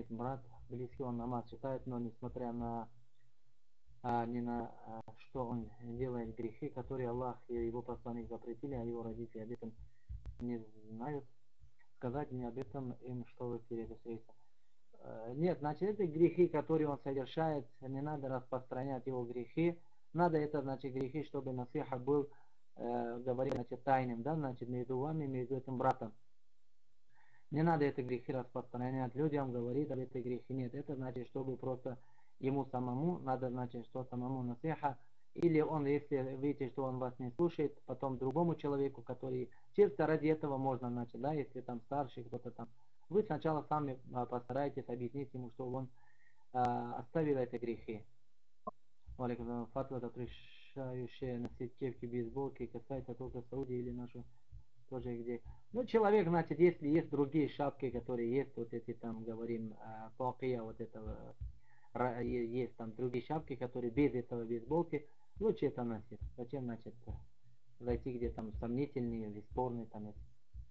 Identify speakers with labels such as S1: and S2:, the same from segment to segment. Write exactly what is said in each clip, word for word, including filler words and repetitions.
S1: имеет брат, близкий, он намаз читает, но несмотря на а, не на а, что он делает грехи, которые Аллах и его посланник запретили, а его родители об этом не знают, сказать мне об этом им, что вы передоследуете. Нет, значит, это грехи, которые он совершает, не надо распространять его грехи, надо это, значит, грехи, чтобы насиха был, э, говорим, значит, тайным, да, значит, между вами, между этим братом. Не надо это грехи распространять людям, говорить об этой грехе. Нет, это значит, чтобы просто ему самому, надо, значит, что самому насиха. Или он, если видите, что он вас не слушает, потом другому человеку, который чисто ради этого можно, значит, да, если там старший кто-то там. Вы сначала сами а, постарайтесь объяснить ему, что он а, оставил эти грехи. Валикум, фатва, запрещающая носить кепки, бейсболки, касается только Саудии или нашу тоже где. Ну, человек, значит, если есть другие шапки, которые есть, вот эти там, говорим, палкия, вот этого, есть там другие шапки, которые без этого бейсболки, лучше это носить. Зачем, значит, зайти где там сомнительные или спорные там эти.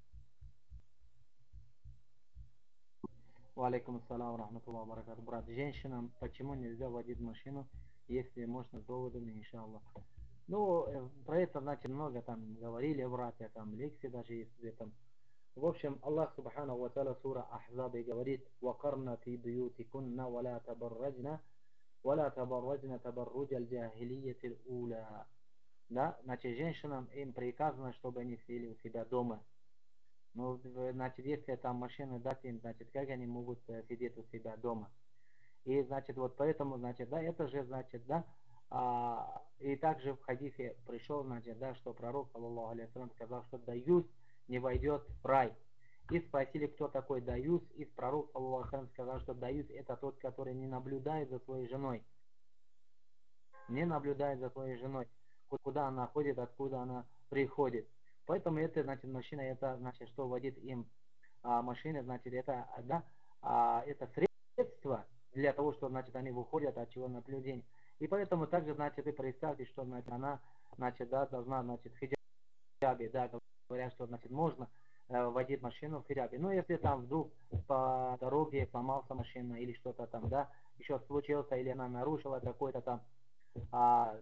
S1: Валикум ассалам, рахматуллах, баракату. Брат, женщинам почему нельзя водить машину, если можно с доводами, иншаллах. Ну, про это, значит, много там говорили, братья, там лекции даже есть где там. В общем, Аллах Субхану Ва Тааля сура Ахзабе говорит: «Вакарна фи бьютикунна валя табарраджна, валя табарраджна табарруджа аль-джахилийяти уля». Да, значит, женщинам им приказано, чтобы они сидели у себя дома. Ну, значит, если там машины дать им, значит, как они могут сидеть у себя дома? И, значит, вот поэтому, значит, да, это же, значит, да, а, и также в хадисе пришел, значит, да, что пророк, саллаллаху алейхи вассалям, сказал, что даюс не войдет в рай. И спросили, кто такой даюс, и пророк, саллаллаху алейхи вассалям, сказал, что даюс это тот, который не наблюдает за своей женой. Не наблюдает за своей женой, куда она ходит, откуда она приходит. Поэтому это, значит, мужчина, это, значит, что водит им а, машины, значит, это, да, а, это средство для того, что, значит, они выходят от чего наблюдения. И поэтому также, значит, вы представьте, что, значит, она, значит, да, должна, значит, в хиджабе, да, говорят, что, значит, можно э, водить машину в хиджабе. Но если там вдруг по дороге сломался машина или что-то там, да, еще случился, или она нарушила какой-то там а,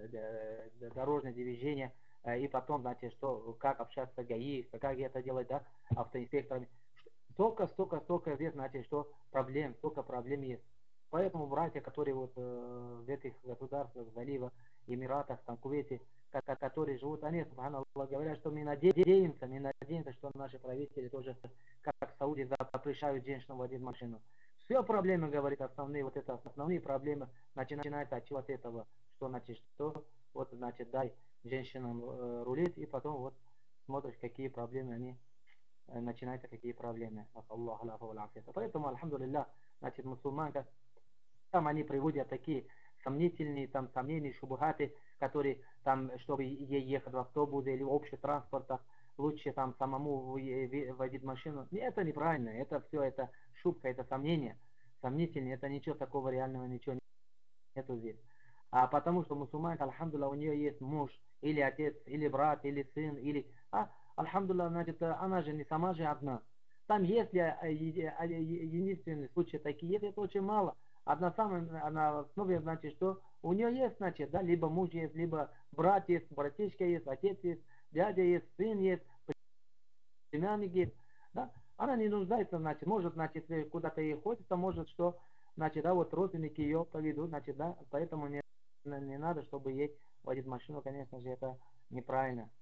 S1: дорожное движение, и потом, значит, что, как общаться с ГАИ, как это делать, да, автоинспекторами. Столько, столько, столько здесь, значит, что проблем, столько проблем есть. Поэтому братья, которые вот э, в этих государствах, залива, Эмиратах, там, Кувейте, которые живут, они, субханаллах, говорят, что мы надеемся, мы надеемся, что наши правители тоже, как в Саудии, запрещают женщинам водить машину. Все проблемы, говорит, основные, вот это основные проблемы начинаются от чего-то этого, что, значит, что, вот, значит, дай женщинам э, рулить, и потом вот смотришь, какие проблемы они начинаются, какие проблемы. Поэтому, альхамдулилля, значит, мусульманка, там они приводят такие сомнительные, там, сомнения, шубухаты, которые, там, чтобы ей ехать в автобусе или в общих транспортах, лучше там самому водить машину. Это неправильно, это все, это шубка, это сомнение, сомнительное, это ничего такого реального, ничего нету здесь. А потому что мусульманка, альхамдулилля, у нее есть муж, или отец, или брат, или сын, или... А, альхамдулилля, значит, она же не сама же одна. Там если единственный случай такие есть, это очень мало. Одна самая, она в основе, значит, что у нее есть, значит, да, либо муж есть, либо брат есть, братишка есть, отец есть, дядя есть, сын есть, племянник есть, да. Она не нуждается, значит, может, значит, куда-то ей хочется, может, что, значит, да, вот родственники ее поведут, значит, да, поэтому не, не надо, чтобы ей водить машину, конечно же, это неправильно.